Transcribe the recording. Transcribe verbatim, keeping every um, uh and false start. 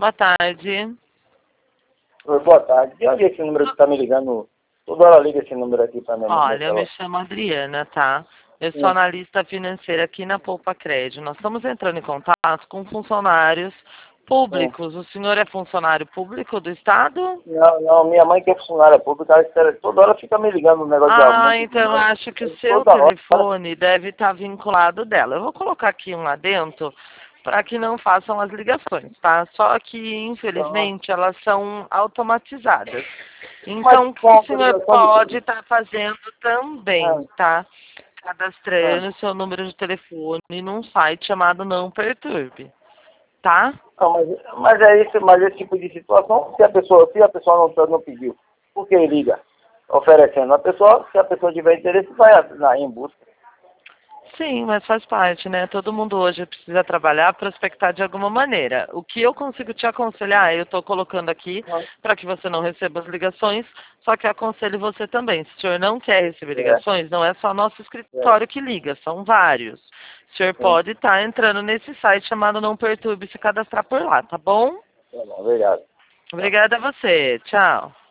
Boa tarde. Oi, boa tarde. De onde é esse número que tá me ligando? Toda hora liga esse número aqui pra mim. Olha, eu me chamo Adriana, tá? Eu sou Sim. analista financeira aqui na Poupa Crédito. Nós estamos entrando em contato com funcionários públicos. O senhor é funcionário público do Estado? Não, não, minha mãe que é funcionária pública, ela espera- toda hora fica me ligando um negócio de Ah, aumento. então eu acho que o seu Toda hora. telefone deve estar vinculado dela. Eu vou colocar aqui um adendo para que não façam as ligações, tá? Só que, infelizmente, elas são automatizadas. Mas Então, o que com o a senhor ligação pode de... estar fazendo Ah, também, tá? ah. Cadastrando seu número de telefone num site chamado Não Perturbe, tá? Não, mas, mas é isso, mas esse tipo de situação, se a pessoa, se a pessoa não, tá- não pediu, por que liga? Oferecendo. A pessoa, se a pessoa tiver interesse, vai lá em busca. Sim, mas faz parte, né? Todo mundo hoje precisa trabalhar, prospectar de alguma maneira. O que eu consigo te aconselhar, eu estou colocando aqui Ah, para que você não receba as ligações, só que aconselho você também. Se o senhor não quer receber É, ligações, não é só nosso é, escritório que liga, são vários. O senhor sim. pode estar entrando nesse site chamado Não Perturbe e se cadastrar por lá, tá bom? Tá bom, obrigado. Tá. Obrigada a você. Tchau.